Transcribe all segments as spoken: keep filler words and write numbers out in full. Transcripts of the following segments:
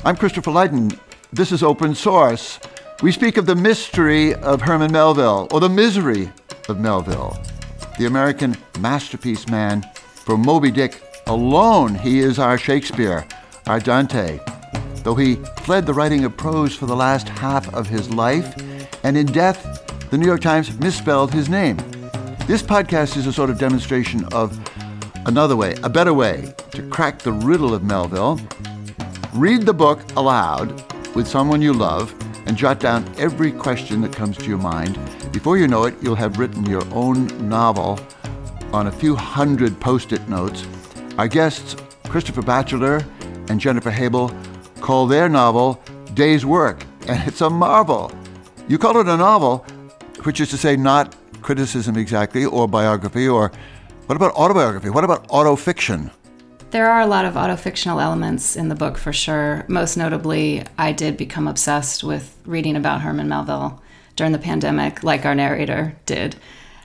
I'm Christopher Lydon. This is Open Source. We speak of the mystery of Herman Melville, or the misery of Melville, the American masterpiece man. For Moby Dick alone, he is our Shakespeare, our Dante. Though he fled the writing of prose for the last half of his life, and in death, the New York Times misspelled his name. This podcast is a sort of demonstration of another way, a better way to crack the riddle of Melville. Read the book aloud with someone you love and jot down every question that comes to your mind. Before you know it, you'll have written your own novel on a few hundred Post-it notes. Our guests, Christopher Batchelor and Jennifer Habel, call their novel Day's Work, and it's a marvel. You call it a novel, which is to say not criticism exactly, or biography, or what about autobiography? What about autofiction? There are a lot of autofictional elements in the book for sure. Most notably, I did become obsessed with reading about Herman Melville during the pandemic, like our narrator did.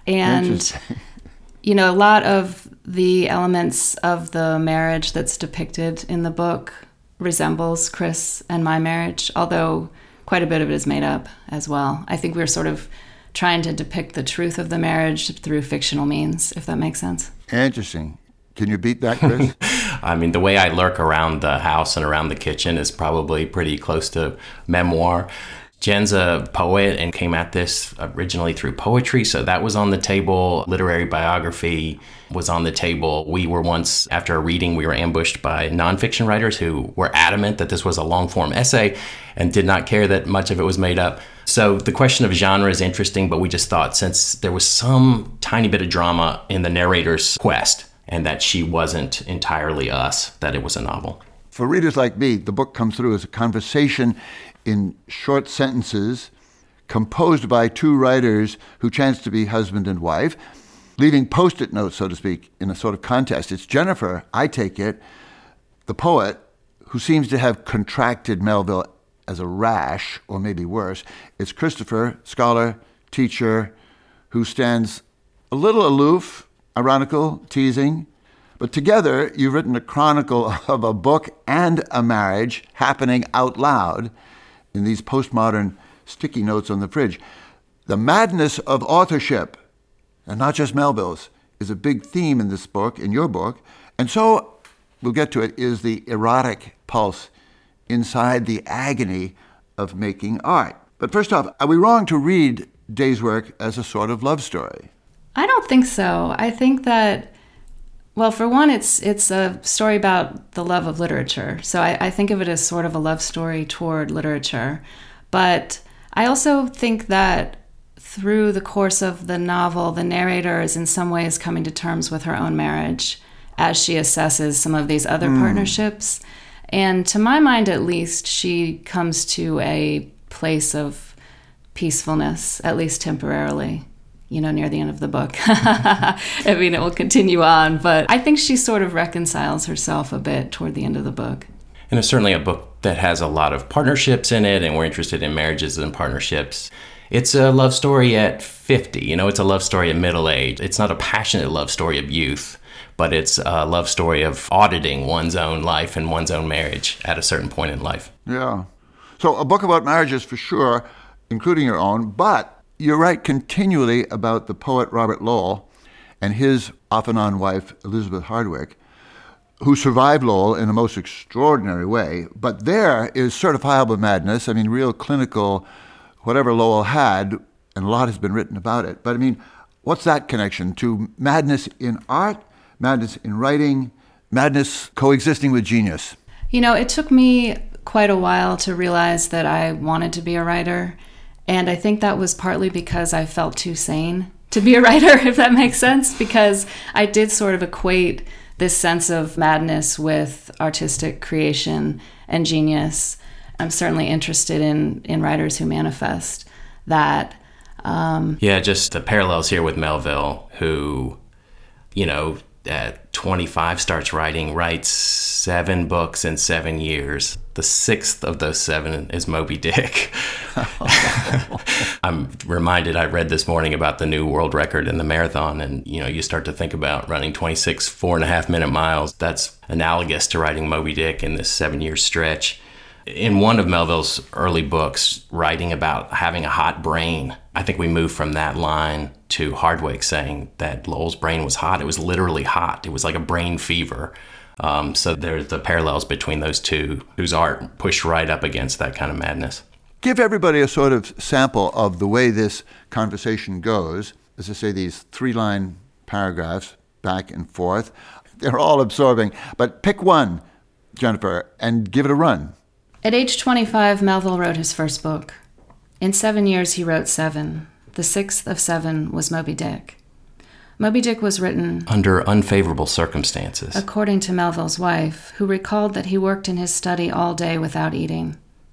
And, you know, a lot of the elements of the marriage that's depicted in the book resembles Chris and my marriage, although quite a bit of it is made up as well. I think we're sort of trying to depict the truth of the marriage through fictional means, if that makes sense. Interesting. Can you beat that, Chris? I mean, the way I lurk around the house and around the kitchen is probably pretty close to memoir. Jen's a poet and came at this originally through poetry, so that was on the table. Literary biography was on the table. We were once, after a reading, we were ambushed by nonfiction writers who were adamant that this was a long-form essay and did not care that much of it was made up. So the question of genre is interesting, but we just thought since there was some tiny bit of drama in the narrator's quest, and that she wasn't entirely us, that it was a novel. For readers like me, the book comes through as a conversation in short sentences composed by two writers who chance to be husband and wife, leaving Post-it notes, so to speak, in a sort of contest. It's Jennifer, I take it, the poet, who seems to have contracted Melville as a rash, or maybe worse. It's Christopher, scholar, teacher, who stands a little aloof, ironical, teasing, but together you've written a chronicle of a book and a marriage happening out loud in these postmodern sticky notes on the fridge. The madness of authorship, and not just Melville's, is a big theme in this book, in your book, and so, we'll get to it, is the erotic pulse inside the agony of making art. But first off, are we wrong to read Day's Work as a sort of love story? I don't think so. I think that, well, for one, it's it's a story about the love of literature. So I, I think of it as sort of a love story toward literature. But I also think that through the course of the novel, the narrator is in some ways coming to terms with her own marriage as she assesses some of these other mm. partnerships. And to my mind, at least, she comes to a place of peacefulness, at least temporarily, you know, near the end of the book. I mean, it will continue on, but I think she sort of reconciles herself a bit toward the end of the book. And it's certainly a book that has a lot of partnerships in it, and we're interested in marriages and partnerships. It's a love story at fifty, you know, it's a love story at middle age. It's not a passionate love story of youth, but it's a love story of auditing one's own life and one's own marriage at a certain point in life. Yeah. So a book about marriages for sure, including your own, but you write continually about the poet Robert Lowell and his off-and-on wife, Elizabeth Hardwick, who survived Lowell in a most extraordinary way. But there is certifiable madness. I mean, real clinical, whatever Lowell had, and a lot has been written about it. But I mean, what's that connection to madness in art, madness in writing, madness coexisting with genius? You know, it took me quite a while to realize that I wanted to be a writer. And I think that was partly because I felt too sane to be a writer, if that makes sense, because I did sort of equate this sense of madness with artistic creation and genius. I'm certainly interested in, in writers who manifest that. Um, yeah, just the parallels here with Melville, who, you know, at twenty-five starts writing, writes seven books in seven years. The sixth of those seven is Moby Dick. I'm reminded, I read this morning about the new world record in the marathon, and you know, you start to think about running twenty-six four and a half minute miles. That's analogous to writing Moby Dick in this seven year stretch. In one of Melville's early books, writing about having a hot brain, I think we moved from that line to Hardwick saying that Lowell's brain was hot. It was literally hot. It was like a brain fever. Um, so there's the parallels between those two, whose art pushed right up against that kind of madness. Give everybody a sort of sample of the way this conversation goes. As I say, these three-line paragraphs back and forth. They're all absorbing. But pick one, Jennifer, and give it a run. At age twenty-five, Melville wrote his first book. In seven years, he wrote seven. The sixth of seven was Moby Dick. Moby Dick was written under unfavorable circumstances, according to Melville's wife, who recalled that he worked in his study all day without eating.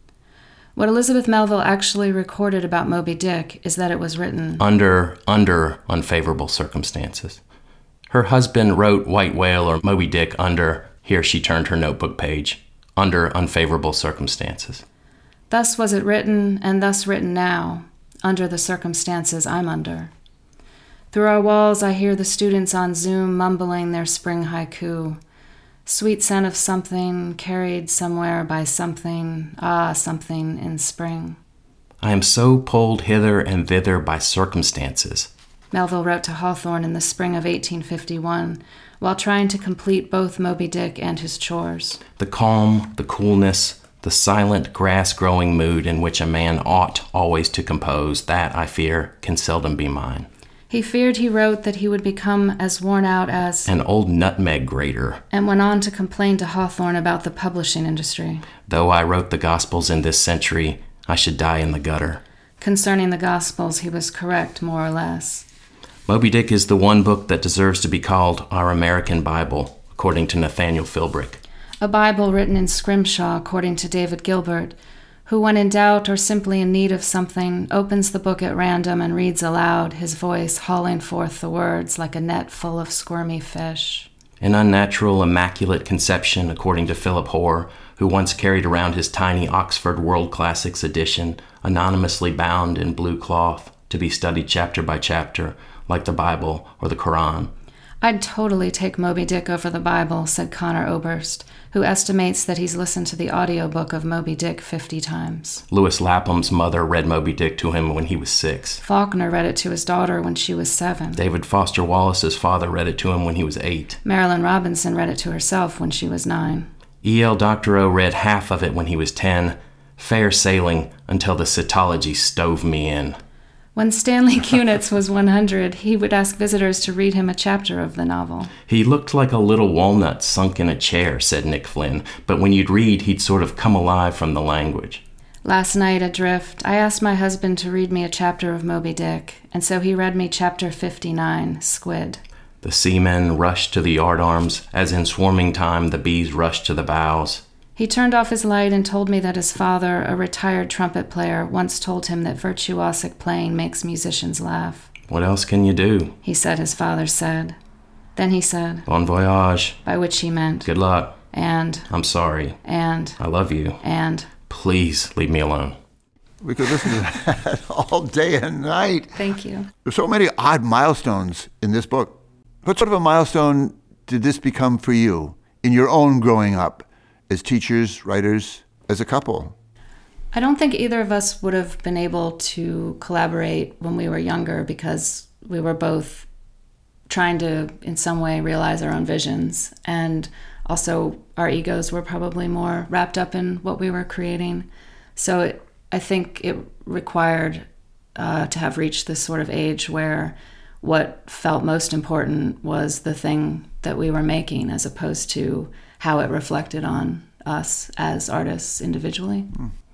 What Elizabeth Melville actually recorded about Moby Dick is that it was written under under unfavorable circumstances. Her husband wrote White Whale or Moby Dick under, here she turned her notebook page, under unfavorable circumstances. Thus was it written, and thus written now, under the circumstances I'm under. Through our walls I hear the students on Zoom mumbling their spring haiku. Sweet scent of something carried somewhere by something, ah, something in spring. I am so pulled hither and thither by circumstances, Melville wrote to Hawthorne in the spring of eighteen fifty-one, while trying to complete both Moby Dick and his chores. The calm, the coolness, the silent grass-growing mood in which a man ought always to compose, that, I fear, can seldom be mine. He feared, he wrote, that he would become as worn out as an old nutmeg grater, and went on to complain to Hawthorne about the publishing industry. Though I wrote the Gospels in this century, I should die in the gutter. Concerning the Gospels, he was correct, more or less. Moby Dick is the one book that deserves to be called our American Bible, according to Nathaniel Philbrick. A Bible written in Scrimshaw, according to David Gilbert, who, when in doubt or simply in need of something, opens the book at random and reads aloud, his voice hauling forth the words like a net full of squirmy fish. An unnatural, immaculate conception, according to Philip Hoare, who once carried around his tiny Oxford World Classics edition, anonymously bound in blue cloth, to be studied chapter by chapter, like the Bible or the Quran. I'd totally take Moby Dick over the Bible, said Connor Oberst, who estimates that he's listened to the audiobook of Moby Dick fifty times. Louis Lapham's mother read Moby Dick to him when he was six. Faulkner read it to his daughter when she was seven. David Foster Wallace's father read it to him when he was eight. Marilyn Robinson read it to herself when she was nine. E L Doctorow read half of it when he was ten. Fair sailing until the cetology stove me in. When Stanley Kunitz was one hundred, he would ask visitors to read him a chapter of the novel. He looked like a little walnut sunk in a chair, said Nick Flynn, but when you'd read, he'd sort of come alive from the language. Last night, adrift, I asked my husband to read me a chapter of Moby Dick, and so he read me chapter fifty-nine, Squid. The seamen rushed to the yardarms, as in swarming time the bees rushed to the bows. He turned off his light and told me that his father, a retired trumpet player, once told him that virtuosic playing makes musicians laugh. What else can you do? He said his father said. Then he said, Bon voyage. By which he meant, good luck. And, I'm sorry. And, I love you. And, please leave me alone. We could listen to that all day and night. Thank you. There's so many odd milestones in this book. What sort of a milestone did this become for you in your own growing up? As teachers, writers, as a couple? I don't think either of us would have been able to collaborate when we were younger because we were both trying to, in some way, realize our own visions. And also, our egos were probably more wrapped up in what we were creating. So it, I think it required uh, to have reached this sort of age where what felt most important was the thing that we were making as opposed to how it reflected on us as artists individually.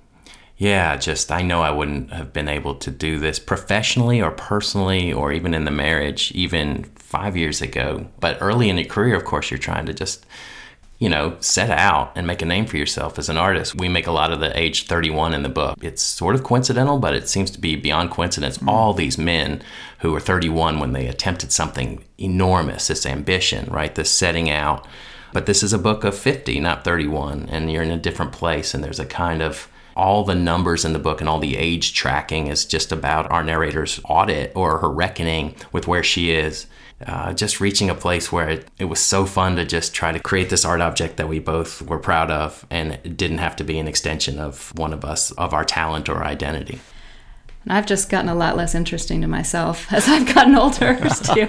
Yeah, just I know I wouldn't have been able to do this professionally or personally or even in the marriage even five years ago. But early in your career, of course, you're trying to just, you know, set out and make a name for yourself as an artist. We make a lot of the age thirty-one in the book. It's sort of coincidental, but it seems to be beyond coincidence. Mm. All these men who were thirty-one when they attempted something enormous, this ambition, right, this setting out. But this is a book of fifty, not thirty-one, and you're in a different place, and there's a kind of, all the numbers in the book and all the age tracking is just about our narrator's audit or her reckoning with where she is uh, just reaching a place where it, it was so fun to just try to create this art object that we both were proud of, and it didn't have to be an extension of one of us, of our talent or identity. And I've just gotten a lot less interesting to myself as I've gotten older, too.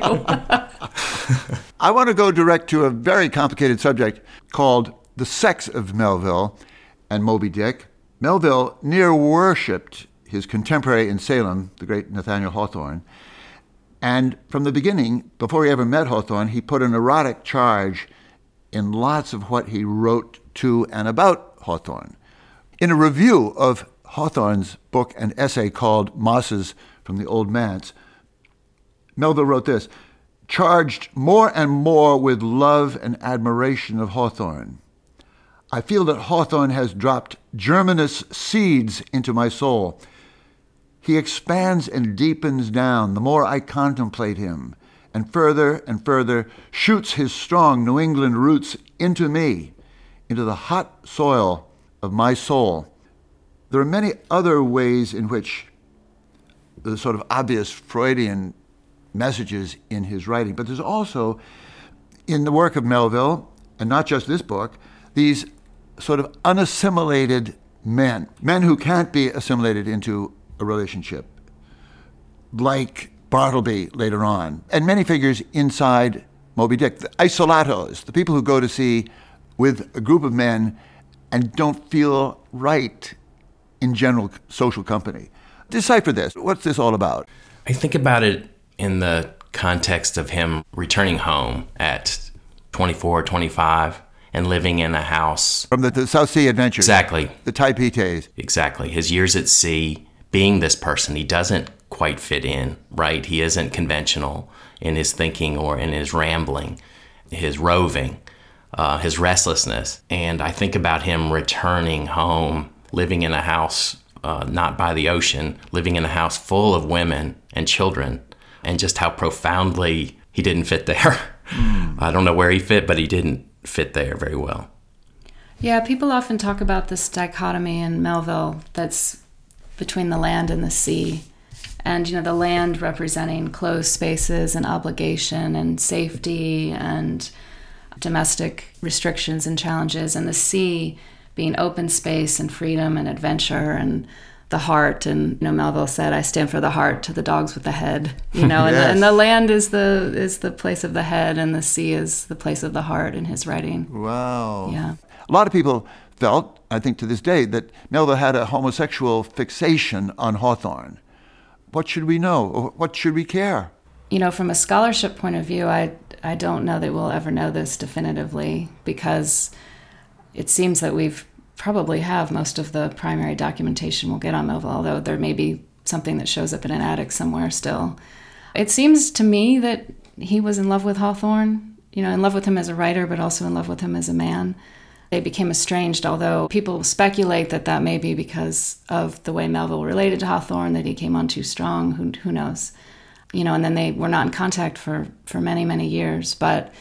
I want to go direct to a very complicated subject called the sex of Melville and Moby Dick. Melville near worshipped his contemporary in Salem, the great Nathaniel Hawthorne. And from the beginning, before he ever met Hawthorne, he put an erotic charge in lots of what he wrote to and about Hawthorne. In a review of Hawthorne's book and essay called Mosses from the Old Manse, Melville wrote this: "Charged more and more with love and admiration of Hawthorne, I feel that Hawthorne has dropped germinous seeds into my soul. He expands and deepens down the more I contemplate him, and further and further shoots his strong New England roots into me, into the hot soil of my soul." There are many other ways in which the sort of obvious Freudian messages in his writing, but there's also, in the work of Melville, and not just this book, these sort of unassimilated men, men who can't be assimilated into a relationship, like Bartleby later on, and many figures inside Moby Dick, the isolatos, the people who go to sea with a group of men and don't feel right in general social company. Decipher this. What's this all about? I think about it in the context of him returning home at twenty-four, twenty-five and living in a house. From the, the South Sea Adventures. Exactly. The Taipites. Exactly. His years at sea, being this person, he doesn't quite fit in, right? He isn't conventional in his thinking or in his rambling, his roving, uh, his restlessness. And I think about him returning home, living in a house uh, not by the ocean, living in a house full of women and children, and just how profoundly he didn't fit there. Mm. I don't know where he fit, but he didn't fit there very well. Yeah, people often talk about this dichotomy in Melville that's between the land and the sea. And, you know, the land representing closed spaces and obligation and safety and domestic restrictions and challenges, and the sea being open space and freedom and adventure and the heart. And, you know, Melville said, "I stand for the heart to the dogs with the head," you know, and, Yes. the, and the land is the is the place of the head, and the sea is the place of the heart in his writing. Wow. Yeah. A lot of people felt, I think to this day, that Melville had a homosexual fixation on Hawthorne. What should we know? Or what should we care? You know, from a scholarship point of view, I I don't know that we'll ever know this definitively, because it seems that we've probably have most of the primary documentation we'll get on Melville, although there may be something that shows up in an attic somewhere still. It seems to me that he was in love with Hawthorne, you know, in love with him as a writer, but also in love with him as a man. They became estranged, although people speculate that that may be because of the way Melville related to Hawthorne, that he came on too strong, who, who knows. You know, and then they were not in contact for, for many, many years. But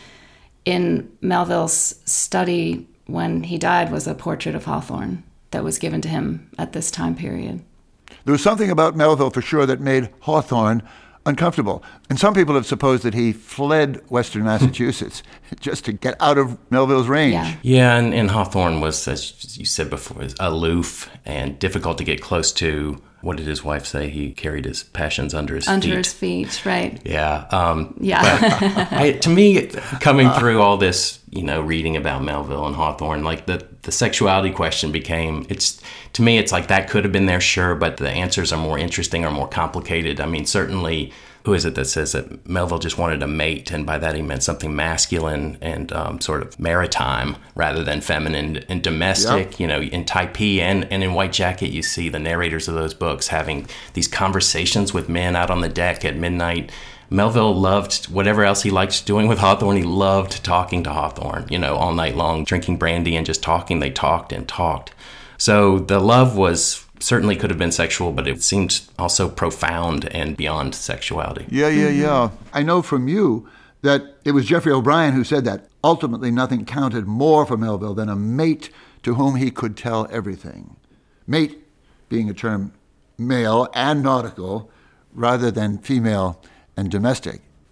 in Melville's study when he died was a portrait of Hawthorne that was given to him at this time period. There was something about Melville for sure that made Hawthorne uncomfortable. And some people have supposed that he fled Western Massachusetts just to get out of Melville's range. Yeah, yeah and, and Hawthorne was, as you said before, aloof and difficult to get close to. What did his wife say? He carried his passions under his under feet. Under his feet, right. Yeah. Um, yeah. I, to me, coming through all this, you know, reading about Melville and Hawthorne, like the, the sexuality question became, it's to me, it's like that could have been there, sure, but the answers are more interesting or more complicated. I mean, certainly, who is it that says that Melville just wanted a mate, and by that he meant something masculine and um, sort of maritime rather than feminine and domestic? Yep. You know, in Typee and, and in White Jacket, you see the narrators of those books having these conversations with men out on the deck at midnight. Melville loved whatever else he liked doing with Hawthorne. He loved talking to Hawthorne, you know, all night long, drinking brandy and just talking. They talked and talked. So the love was certainly could have been sexual, but it seemed also profound and beyond sexuality. Yeah, yeah, yeah. I know from you that it was Jeffrey O'Brien who said that ultimately nothing counted more for Melville than a mate to whom he could tell everything. Mate being a term male and nautical rather than female and domestic.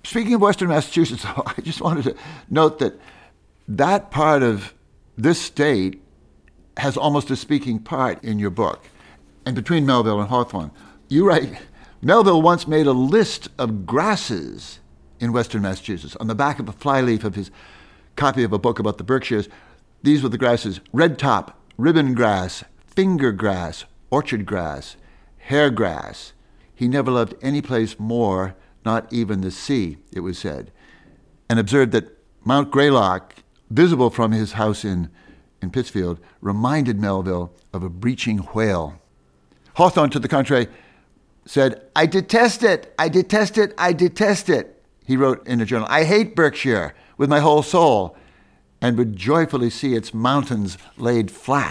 Speaking of Western Massachusetts, I just wanted to note that that part of this state has almost a speaking part in your book. And between Melville and Hawthorne, you write, Melville once made a list of grasses in Western Massachusetts. On the back of a flyleaf of his copy of a book about the Berkshires, these were the grasses: red top, ribbon grass, finger grass, orchard grass, hair grass. He never loved any place more, not even the sea, it was said, and observed that Mount Greylock, visible from his house in, in Pittsfield, reminded Melville of a breaching whale. Hawthorne, to the contrary, said, I detest it, I detest it, I detest it. He wrote in a journal, I hate Berkshire with my whole soul, and would joyfully see its mountains laid flat.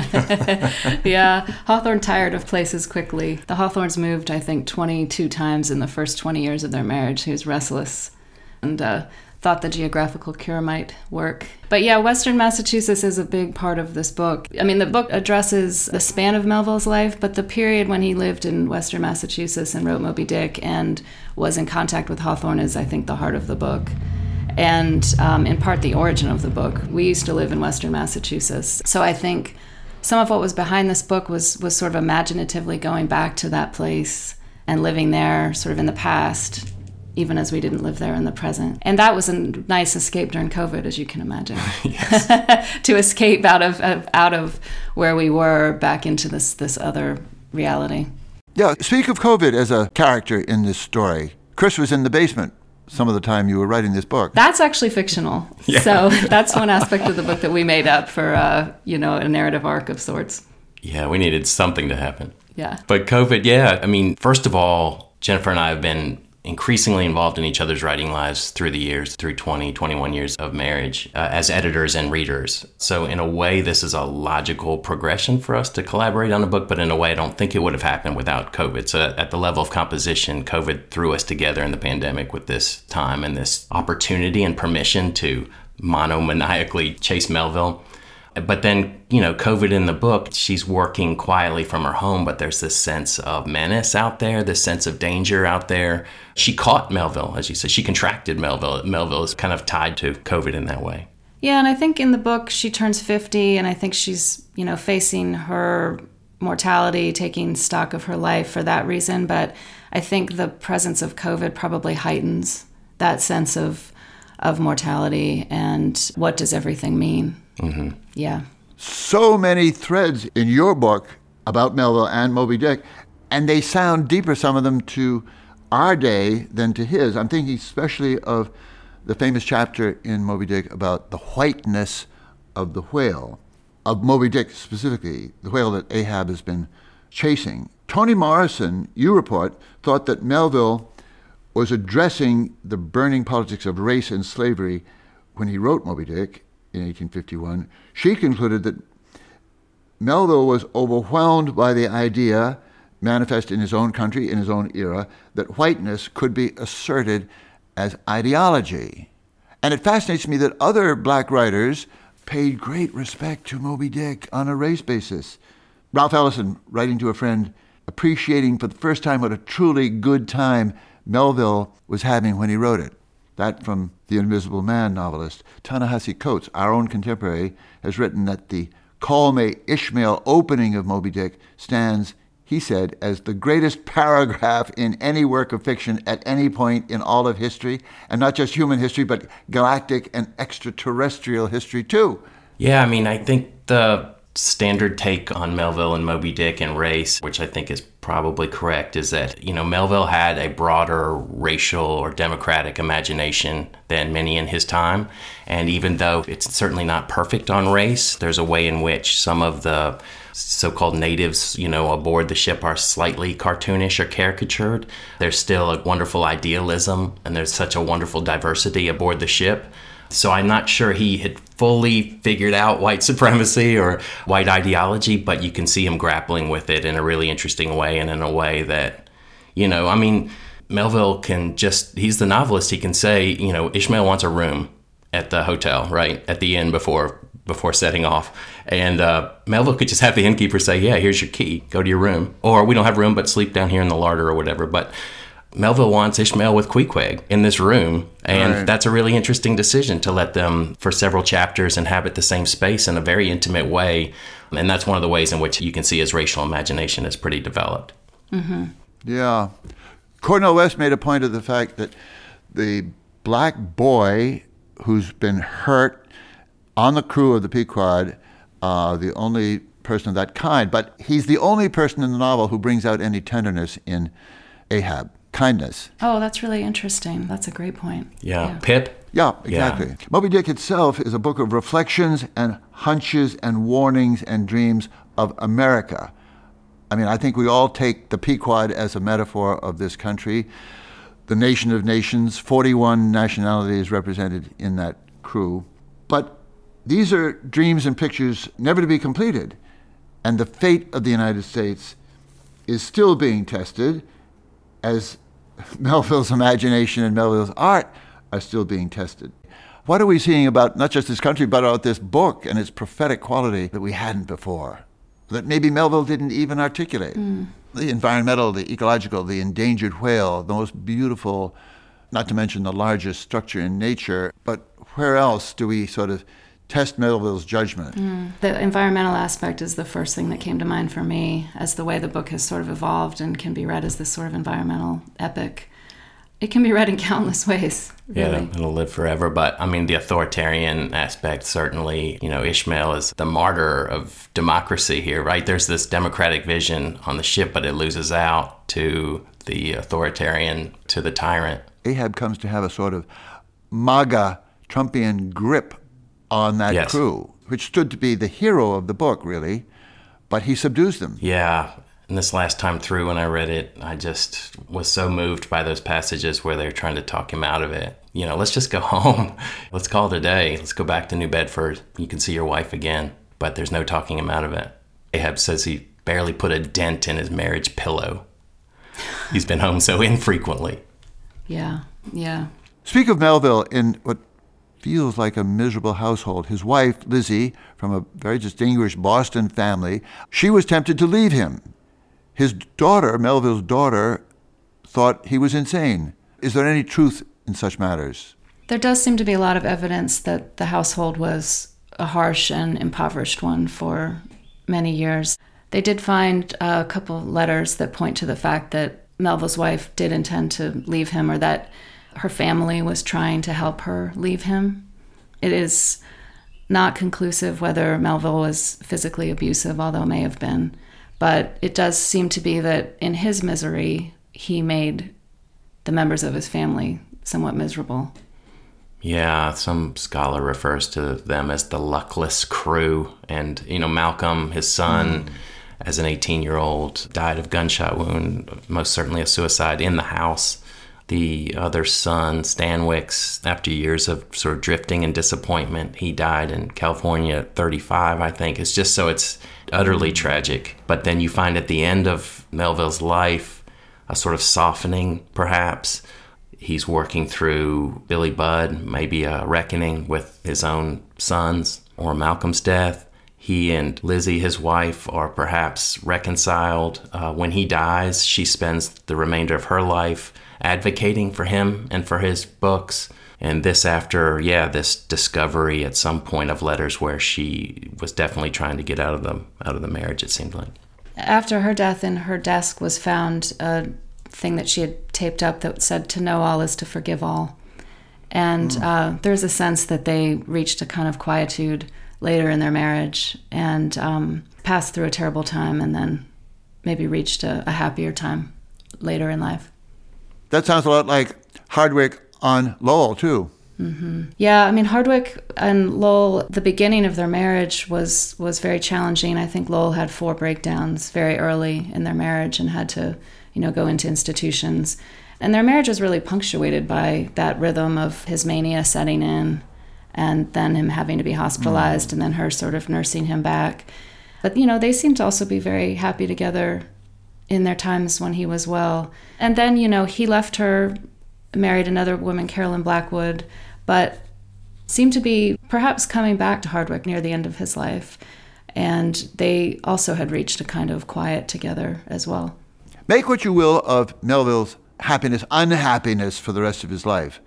Yeah, Hawthorne tired of places quickly. The Hawthornes moved, I think, twenty-two times in the first twenty years of their marriage. He was restless and uh, thought the geographical cure might work. But yeah, Western Massachusetts is a big part of this book. I mean, the book addresses the span of Melville's life, but the period when he lived in Western Massachusetts and wrote Moby Dick and was in contact with Hawthorne is, I think, the heart of the book. And um, in part the origin of the book. We used to live in Western Massachusetts. So I think some of what was behind this book was, was sort of imaginatively going back to that place and living there sort of in the past, even as we didn't live there in the present. And that was a nice escape during COVID, as you can imagine. To escape out of, of out of where we were back into this, this other reality. Yeah, speak of COVID as a character in this story. Chris was in the basement some of the time you were writing this book. That's actually fictional. Yeah. So that's one aspect of the book that we made up for, uh, you know, a narrative arc of sorts. Yeah, we needed something to happen. Yeah. But COVID, yeah, I mean, first of all, Jennifer and I have been increasingly involved in each other's writing lives through the years, through twenty, twenty-one years of marriage, uh, as editors and readers. So in a way, this is a logical progression for us to collaborate on a book, but in a way, I don't think it would have happened without COVID. So at the level of composition, COVID threw us together in the pandemic with this time and this opportunity and permission to monomaniacally chase Melville. But then, you know, COVID in the book, she's working quietly from her home, but there's this sense of menace out there, this sense of danger out there. She caught Melville, as you said. She contracted Melville. Melville is kind of tied to COVID in that way. Yeah, and I think in the book she turns fifty, and I think she's, you know, facing her mortality, taking stock of her life for that reason. But I think the presence of COVID probably heightens that sense of of mortality and what does everything mean. Mm-hmm. Yeah. So many threads in your book about Melville and Moby Dick, and they sound deeper, some of them, to our day than to his. I'm thinking especially of the famous chapter in Moby Dick about the whiteness of the whale, of Moby Dick specifically, the whale that Ahab has been chasing. Toni Morrison, you report, thought that Melville was addressing the burning politics of race and slavery when he wrote Moby Dick in eighteen fifty-one. She concluded that Melville was overwhelmed by the idea, manifest in his own country, in his own era, that whiteness could be asserted as ideology. And it fascinates me that other black writers paid great respect to Moby Dick on a race basis. Ralph Ellison, writing to a friend, appreciating for the first time what a truly good time Melville was having when he wrote it. That from the Invisible Man novelist. Ta-Nehisi Coates, our own contemporary, has written that the Call Me Ishmael opening of Moby Dick stands, he said, as the greatest paragraph in any work of fiction at any point in all of history, and not just human history, but galactic and extraterrestrial history too. Yeah, I mean, I think the standard take on Melville and Moby Dick and race, which I think is probably correct, is that, you know, Melville had a broader racial or democratic imagination than many in his time. And even though it's certainly not perfect on race, there's a way in which some of the so-called natives, you know, aboard the ship are slightly cartoonish or caricatured. There's still a wonderful idealism, and there's such a wonderful diversity aboard the ship. So I'm not sure he had fully figured out white supremacy or white ideology, but you can see him grappling with it in a really interesting way, and in a way that, you know, I mean, Melville can just, he's the novelist, he can say, you know, Ishmael wants a room at the hotel, right, at the inn before before setting off. And uh, Melville could just have the innkeeper say, yeah, here's your key, go to your room. Or we don't have room, but sleep down here in the larder or whatever. But Melville wants Ishmael with Queequeg in this room, and right. that's a really interesting decision to let them, for several chapters, inhabit the same space in a very intimate way. And that's one of the ways in which you can see his racial imagination is pretty developed. Mm-hmm. Yeah. Cornel West made a point of the fact that the black boy who's been hurt on the crew of the Pequod, uh, the only person of that kind, but he's the only person in the novel who brings out any tenderness in Ahab. Kindness. Oh, that's really interesting. That's a great point. Yeah. yeah. Pip? Yeah, exactly. Yeah. Moby Dick itself is a book of reflections and hunches and warnings and dreams of America. I mean, I think we all take the Pequod as a metaphor of this country. The nation of nations, forty-one nationalities represented in that crew. But these are dreams and pictures never to be completed. And the fate of the United States is still being tested as Melville's imagination and Melville's art are still being tested. What are we seeing about not just this country, but about this book and its prophetic quality that we hadn't before, that maybe Melville didn't even articulate? Mm. The environmental, the ecological, the endangered whale, the most beautiful, not to mention the largest structure in nature, but where else do we sort of test Melville's judgment? Mm. The environmental aspect is the first thing that came to mind for me as the way the book has sort of evolved and can be read as this sort of environmental epic. It can be read in countless ways, really. Yeah, it'll live forever. But, I mean, the authoritarian aspect, certainly, you know, Ishmael is the martyr of democracy here, right? There's this democratic vision on the ship, but it loses out to the authoritarian, to the tyrant. Ahab comes to have a sort of MAGA Trumpian grip on that yes. crew, which stood to be the hero of the book, really, but he subdues them. Yeah. And this last time through when I read it, I just was so moved by those passages where they're trying to talk him out of it. You know, let's just go home. Let's call it a day. Let's go back to New Bedford. You can see your wife again. But there's no talking him out of it. Ahab says he barely put a dent in his marriage pillow. He's been home so infrequently. Yeah, yeah. Speak of Melville in what feels like a miserable household. His wife, Lizzie, from a very distinguished Boston family, she was tempted to leave him. His daughter, Melville's daughter, thought he was insane. Is there any truth in such matters? There does seem to be a lot of evidence that the household was a harsh and impoverished one for many years. They did find a couple letters that point to the fact that Melville's wife did intend to leave him, or that her family was trying to help her leave him. It is not conclusive whether Melville was physically abusive, although it may have been. But it does seem to be that in his misery, he made the members of his family somewhat miserable. Yeah, some scholar refers to them as the luckless crew. And, you know, Malcolm, his son, mm. as an eighteen-year-old, died of gunshot wound, most certainly a suicide, in the house. The other son, Stanwix, after years of sort of drifting and disappointment, he died in California at thirty-five, I think. It's just so it's utterly tragic. But then you find at the end of Melville's life a sort of softening, perhaps. He's working through Billy Budd, maybe a reckoning with his own sons or Malcolm's death. He and Lizzie, his wife, are perhaps reconciled. Uh, when he dies, she spends the remainder of her life advocating for him and for his books. And this after, yeah, this discovery at some point of letters where she was definitely trying to get out of the, out of the marriage, it seemed like. After her death, in her desk was found a thing that she had taped up that said, "To know all is to forgive all." And mm. uh, there's a sense that they reached a kind of quietude later in their marriage and um, passed through a terrible time and then maybe reached a, a happier time later in life. That sounds a lot like Hardwick on Lowell, too. Mm-hmm. Yeah, I mean, Hardwick and Lowell, the beginning of their marriage was, was very challenging. I think Lowell had four breakdowns very early in their marriage and had to, you know, go into institutions. And their marriage was really punctuated by that rhythm of his mania setting in and then him having to be hospitalized mm. and then her sort of nursing him back. But, you know, they seemed to also be very happy together in their times when he was well. And then, you know, he left her, married another woman, Carolyn Blackwood, but seemed to be perhaps coming back to Hardwick near the end of his life. And they also had reached a kind of quiet together as well. Make what you will of Melville's happiness, unhappiness for the rest of his life.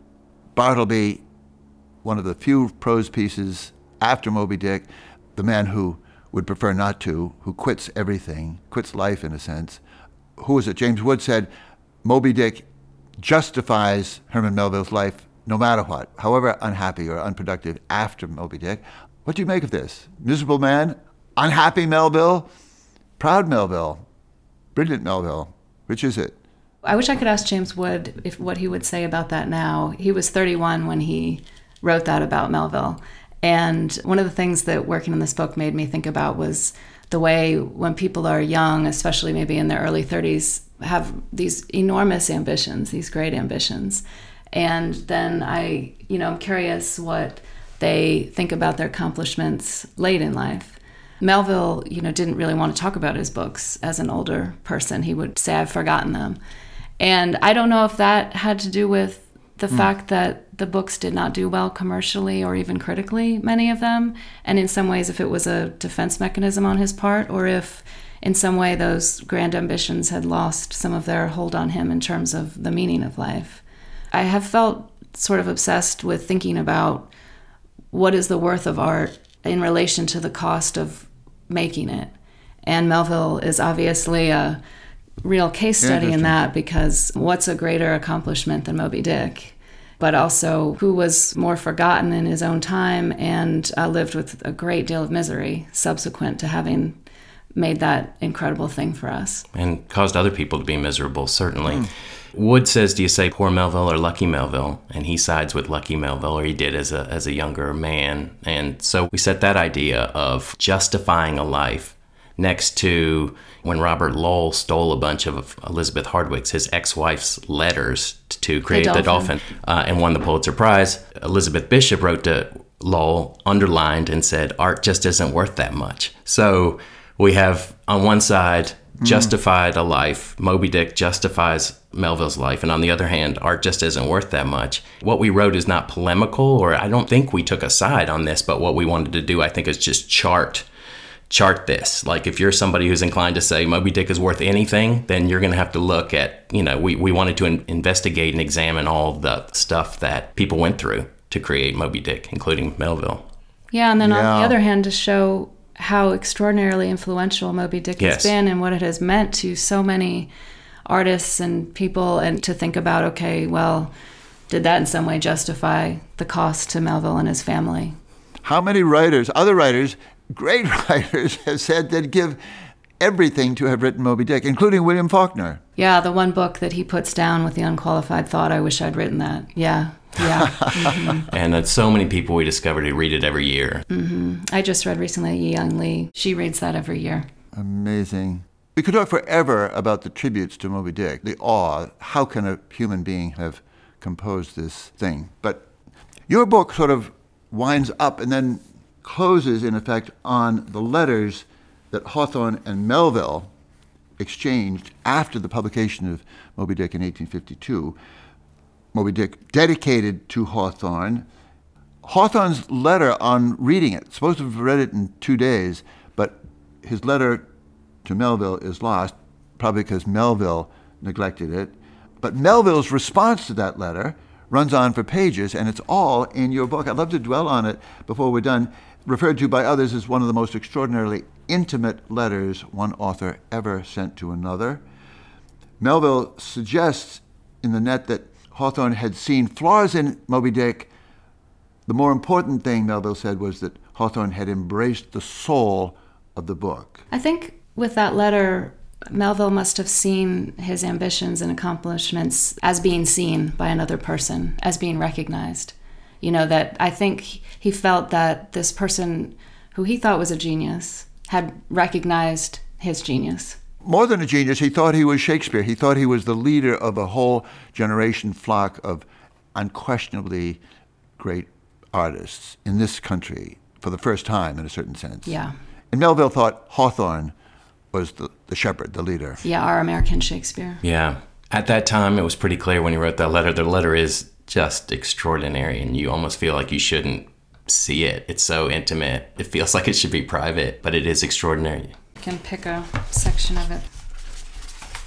Bartleby, one of the few prose pieces after Moby Dick, the man who would prefer not to, who quits everything, quits life in a sense. Who was it? James Wood said, Moby Dick justifies Herman Melville's life no matter what, however unhappy or unproductive after Moby Dick. What do you make of this? Miserable man? Unhappy Melville? Proud Melville? Brilliant Melville? Which is it? I wish I could ask James Wood if what he would say about that now. He was thirty-one when he wrote that about Melville. And one of the things that working on this book made me think about was the way when people are young, especially maybe in their early thirties, have these enormous ambitions, these great ambitions. And then I, you know, I'm curious what they think about their accomplishments late in life. Melville, you know, didn't really want to talk about his books as an older person. He would say, I've forgotten them. And I don't know if that had to do with the mm. fact that the books did not do well commercially or even critically, many of them. And in some ways, if it was a defense mechanism on his part, or if in some way those grand ambitions had lost some of their hold on him in terms of the meaning of life. I have felt sort of obsessed with thinking about what is the worth of art in relation to the cost of making it. And Melville is obviously a real case study in that, because what's a greater accomplishment than Moby Dick? But also, who was more forgotten in his own time and uh, lived with a great deal of misery subsequent to having made that incredible thing for us. And caused other people to be miserable, certainly. Mm. Wood says, do you say poor Melville or lucky Melville? And he sides with lucky Melville, or he did as a as a younger man. And so we set that idea of justifying a life next to when Robert Lowell stole a bunch of Elizabeth Hardwick's, his ex-wife's letters to create The Dolphin, the Dolphin uh, and won the Pulitzer Prize. Elizabeth Bishop wrote to Lowell, underlined, and said, art just isn't worth that much. So we have, on one side, justified mm. a life. Moby Dick justifies Melville's life. And on the other hand, art just isn't worth that much. What we wrote is not polemical, or I don't think we took a side on this, but what we wanted to do, I think, is just chart chart this. Like, if you're somebody who's inclined to say Moby Dick is worth anything, then you're going to have to look at, you know, we, we wanted to in- investigate and examine all the stuff that people went through to create Moby Dick, including Melville. Yeah, and then yeah. on the other hand, to show how extraordinarily influential Moby Dick yes. has been and what it has meant to so many artists and people, and to think about, okay, well, did that in some way justify the cost to Melville and his family? How many writers, other writers, great writers, have said they'd give everything to have written Moby Dick, including William Faulkner. Yeah, the one book that he puts down with the unqualified thought, I wish I'd written that. Yeah, yeah. Mm-hmm. And uh, so many people we discovered who read it every year. Mm-hmm. I just read recently Yi Young Lee. She reads that every year. Amazing. We could talk forever about the tributes to Moby Dick, the awe. How can a human being have composed this thing? But your book sort of winds up and then closes, in effect, on the letters that Hawthorne and Melville exchanged after the publication of Moby Dick in eighteen fifty-two. Moby Dick dedicated to Hawthorne. Hawthorne's letter on reading it, supposed to have read it in two days, but his letter to Melville is lost, probably because Melville neglected it. But Melville's response to that letter runs on for pages, and it's all in your book. I'd love to dwell on it before we're done. Referred to by others as one of the most extraordinarily intimate letters one author ever sent to another. Melville suggests in the net that Hawthorne had seen flaws in Moby Dick. The more important thing, Melville said, was that Hawthorne had embraced the soul of the book. I think with that letter, Melville must have seen his ambitions and accomplishments as being seen by another person, as being recognized. You know, that I think he felt that this person who he thought was a genius had recognized his genius. More than a genius, he thought he was Shakespeare. He thought he was the leader of a whole generation flock of unquestionably great artists in this country for the first time, in a certain sense. Yeah. And Melville thought Hawthorne was the, the shepherd, the leader. Yeah, our American Shakespeare. Yeah. At that time, it was pretty clear when he wrote that letter. The letter is just extraordinary, and you almost feel like you shouldn't see it. It's so intimate. It feels like it should be private, but it is extraordinary. You can pick a section of it.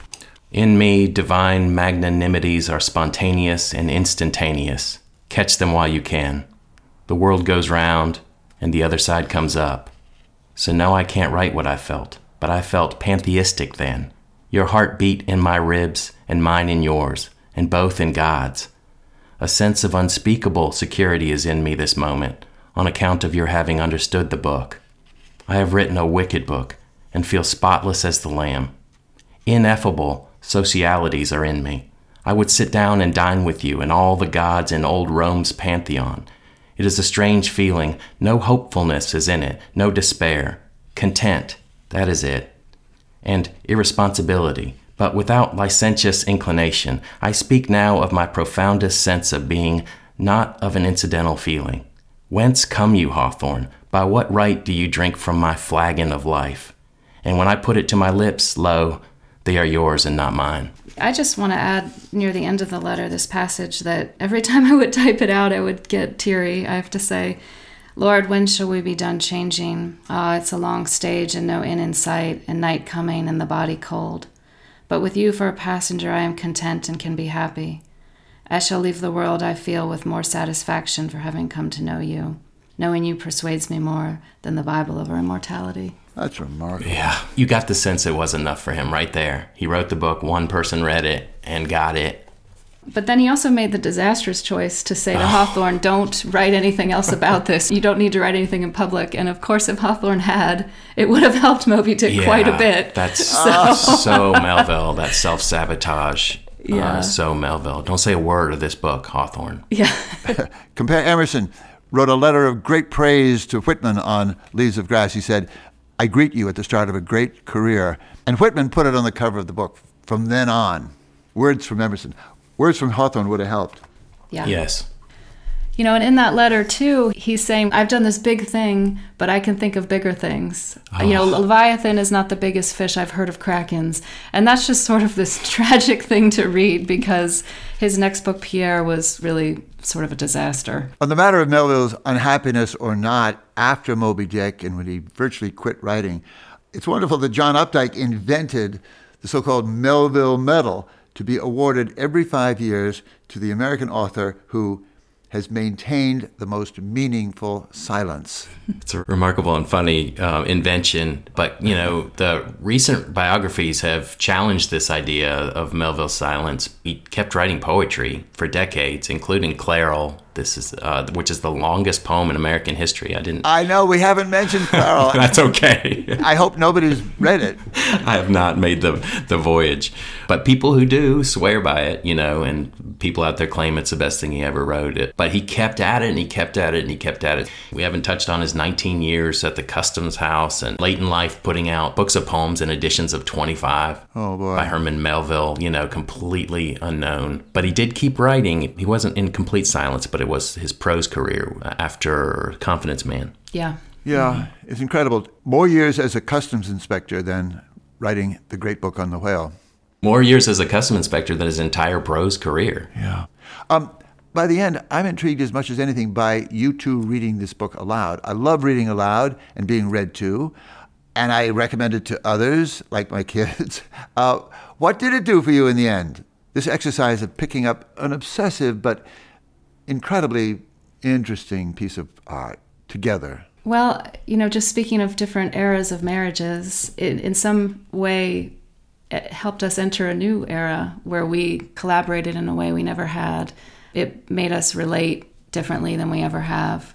In me, divine magnanimities are spontaneous and instantaneous. Catch them while you can. The world goes round, and the other side comes up. So no, I can't write what I felt, but I felt pantheistic then. Your heart beat in my ribs, and mine in yours, and both in God's. A sense of unspeakable security is in me this moment, on account of your having understood the book. I have written a wicked book, and feel spotless as the Lamb. Ineffable socialities are in me. I would sit down and dine with you and all the gods in old Rome's pantheon. It is a strange feeling. No hopefulness is in it, no despair. Content, that is it. And irresponsibility, but without licentious inclination. I speak now of my profoundest sense of being, not of an incidental feeling. Whence come you, Hawthorne? By what right do you drink from my flagon of life? And when I put it to my lips, lo, they are yours and not mine. I just want to add near the end of the letter this passage that every time I would type it out, I would get teary. I have to say, Lord, when shall we be done changing? Ah, it's a long stage and no inn in sight, and night coming and the body cold. But with you for a passenger, I am content and can be happy. I shall leave the world, I feel, with more satisfaction for having come to know you. Knowing you persuades me more than the Bible of our immortality. That's remarkable. Yeah, you got the sense it was enough for him right there. He wrote the book, one person read it, and got it. But then he also made the disastrous choice to say to oh. Hawthorne, don't write anything else about this. You don't need to write anything in public. And of course, if Hawthorne had, it would have helped Moby Dick yeah, quite a bit. That's so, so Melville, that self-sabotage. Yeah. Uh, so Melville. Don't say a word of this book, Hawthorne. Yeah. Compare Emerson wrote a letter of great praise to Whitman on Leaves of Grass. He said, I greet you at the start of a great career. And Whitman put it on the cover of the book. From then on, words from Emerson. Words from Hawthorne would have helped. Yeah. Yes. You know, and in that letter, too, he's saying, I've done this big thing, but I can think of bigger things. Oh. You know, Leviathan is not the biggest fish. I've heard of krakens. And that's just sort of this tragic thing to read because his next book, Pierre, was really sort of a disaster. On the matter of Melville's unhappiness or not after Moby Dick and when he virtually quit writing, it's wonderful that John Updike invented the so-called Melville Medal to be awarded every five years to the American author who has maintained the most meaningful silence. It's a remarkable and funny uh, invention, but, you know, the recent biographies have challenged this idea of Melville's silence. He kept writing poetry for decades, including Clairol. This is, uh, which is the longest poem in American history. I didn't. I know we haven't mentioned Clairol. That's okay. I hope nobody's read it. I have not made the the voyage, but people who do swear by it, you know, and people out there claim it's the best thing he ever wrote. It, but he kept at it, and he kept at it, and he kept at it. We haven't touched on his nineteen years at the Customs House, and late in life putting out books of poems in editions of twenty-five. Oh boy. By Herman Melville, you know, completely unknown. But he did keep writing. He wasn't in complete silence, but it was his prose career after Confidence Man. Yeah. Yeah, mm-hmm. It's incredible. More years as a customs inspector than writing the great book on the whale. More years as a customs inspector than his entire prose career. Yeah. Um, by the end, I'm intrigued as much as anything by you two reading this book aloud. I love reading aloud and being read to, and I recommend it to others, like my kids. Uh, what did it do for you in the end? This exercise of picking up an obsessive but incredibly interesting piece of art together. Well, you know, just speaking of different eras of marriages, it, in some way it helped us enter a new era where we collaborated in a way we never had. It made us relate differently than we ever have.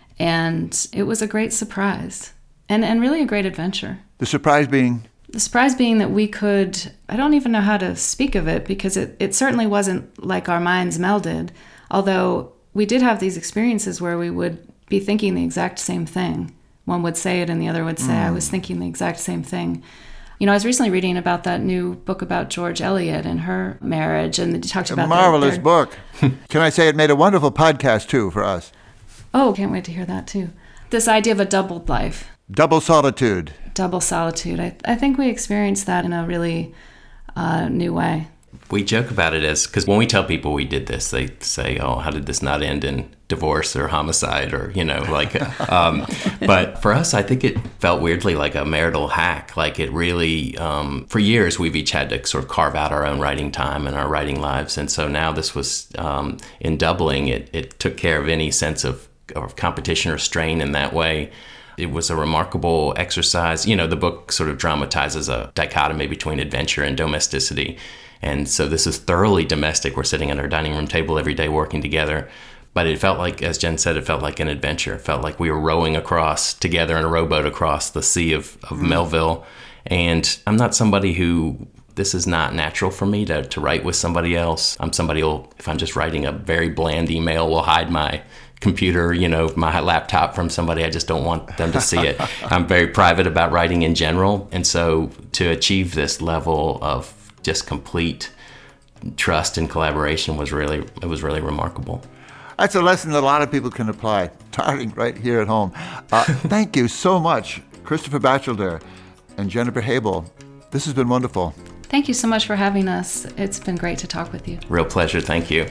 And it was a great surprise and, and really a great adventure. The surprise being? The surprise being that we could, I don't even know how to speak of it because it, it certainly wasn't like our minds melded, although we did have these experiences where we would be thinking the exact same thing. One would say it and the other would say, mm. I was thinking the exact same thing. You know, I was recently reading about that new book about George Eliot and her marriage, and they talked a about a marvelous their, their... book. Can I say it made a wonderful podcast, too, for us? Oh, can't wait to hear that, too. This idea of a doubled life. Double solitude. Double solitude. I, I think we experienced that in a really uh, new way. We joke about it as, because when we tell people we did this, they say, oh, how did this not end in divorce or homicide or, you know, like, um, but for us, I think it felt weirdly like a marital hack. Like it really, um, for years, we've each had to sort of carve out our own writing time and our writing lives. And so now this was, um, in doubling, it, it took care of any sense of, of competition or strain in that way. It was a remarkable exercise. You know, the book sort of dramatizes a dichotomy between adventure and domesticity. And so this is thoroughly domestic. We're sitting at our dining room table every day working together. But it felt like, as Jen said, it felt like an adventure. It felt like we were rowing across together in a rowboat across the sea of, of mm-hmm. Melville. And I'm not somebody who, this is not natural for me to, to write with somebody else. I'm somebody who, if I'm just writing a very bland email, will hide my computer, you know, my laptop from somebody. I just don't want them to see it. I'm very private about writing in general. And so to achieve this level of just complete trust and collaboration was really, it was really remarkable. That's a lesson that a lot of people can apply, starting right here at home. Uh, thank you so much, Christopher Batchelder and Jennifer Habel. This has been wonderful. Thank you so much for having us. It's been great to talk with you. Real pleasure. Thank you.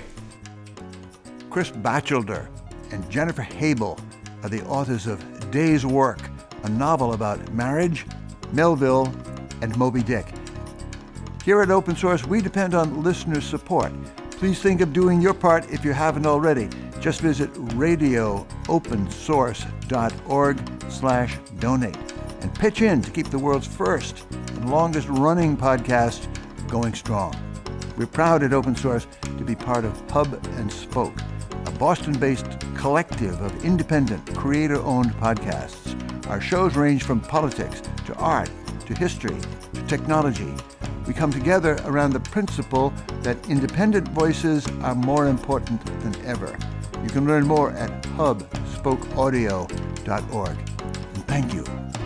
Chris Batchelder and Jennifer Habel are the authors of Day's Work, a novel about marriage, Melville, and Moby Dick. Here at Open Source, we depend on listener support. Please think of doing your part if you haven't already. Just visit radio open source dot org slash donate and pitch in to keep the world's first and longest running podcast going strong. We're proud at Open Source to be part of Hub and Spoke, a Boston-based collective of independent, creator-owned podcasts. Our shows range from politics to art to history to technology. We come together around the principle that independent voices are more important than ever. You can learn more at hub spoke audio dot org. And thank you